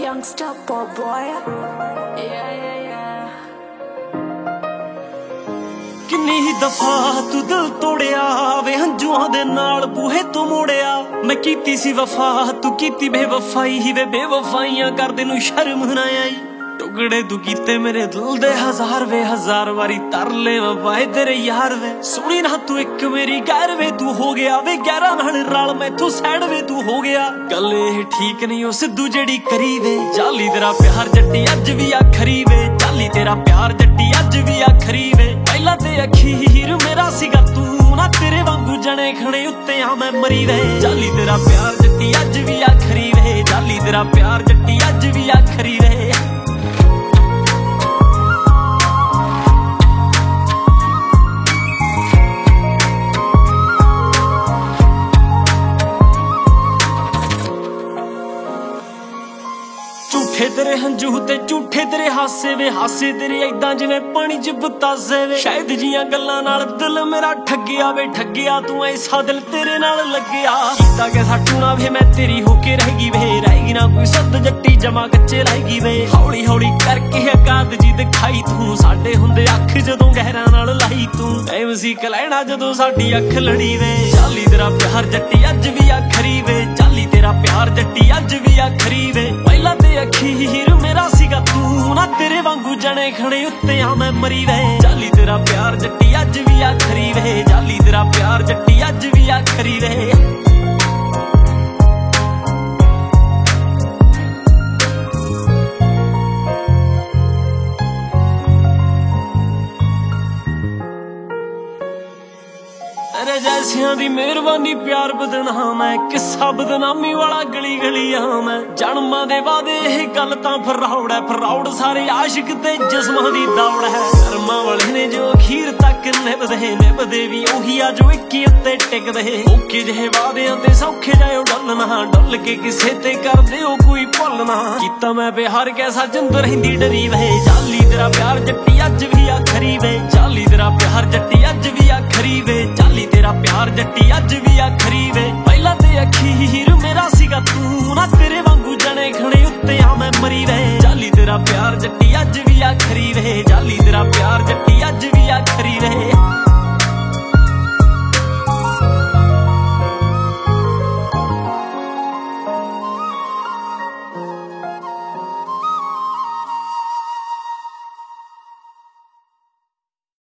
youngster poor boy. Yeah. किन्नी ही दफा तू दिल तोड़िया वे हंजुआं दे नाल बूहे तो मोड़िया मैं कीती सी वफा तू कीती बेवफाई ही वे बेवफाइयां करदे नू शर्म ना आई टुकड़े तू कीते मेरे दिल दे हजार वारी तरले वाए तेरे यार वे सुनी ना तू एक मेरी गैर वे तू हो गया वे गैरा नाल रल मैथों सैड वे तू हो गया गल ये ठीक नहीं ओ सिद्धू जेड़ी करी वे जाली तेरा प्यार जट्टी अज भी आखरी वे जाली तेरा प्यार जट्टी अज भी आखरी वे पहला ते अखीर मेरा सीगा तू ना तेरे वांगू जने खणे उत्ते आ मैं मरी वे जाली तेरा प्यार जट्टी अज भी आखरी वे जाली तेरा प्यार जट्टी अज भी आखरी वे झूठे तेरे हंजू ते झूठे तेरे हासे वे हासे तेरे ऐदां जिवें पानी च बतासे वे शायद जियां गल्लां नाल दिल मेरा ठग्गिया वे ठग्गिया तू ऐसा दिल तेरे नाल लग्गिया कीता के साटू ना वे मैं तेरी होके रहगी वे रहेगी ना कोई सद जट्टी जमा कच्चे रहेगी वे हौली हौली करके औकात जी दिखाई तू साडे हुंदे अख जदों गहरां नाल लाई तू टाइम सी कलैणा जदों साडी अख लड़ी वे जाली तेरा प्यार जट्टी अज भी आखरी वे जाली तेरा प्यार जट्टी अज भी आखरी वे पहला ते अखीर मेरा सीगा तू ना तेरे वांगू जने खणे उत्ते आ मैं मरी वे जाली तेरा प्यार जट्टी अज भी आखरी वे जाली तेरा प्यार जट्टी अज भी आखरी वे तेरे जैसियां दी मेहरबानी प्यार बदनाम है किस्सा बदनामी वाला गली गली आम है जन्मां दे वादे यह गल तां फराउड़ है फराउड़ सारे आशिक ते जिस्मां दी दौड़ है कर्मां वाले ने जो अखीर तक निभदे भी ओही आ जो इक्की उत्ते टिकदे ओके जिहे वादियां ते सौखे जाओ डलना डुल के किसे ते कर दिओ कोई भुलना कीता मैं प्यार कैसा जिंद रहिंदी डरी वे जाली तेरा प्यार जट्टी अज भी आखरी वे जाली तेरा प्यार जट्टी अज भी आखरी वे जाली तेरा प्यार जट्टी अज भी आखरी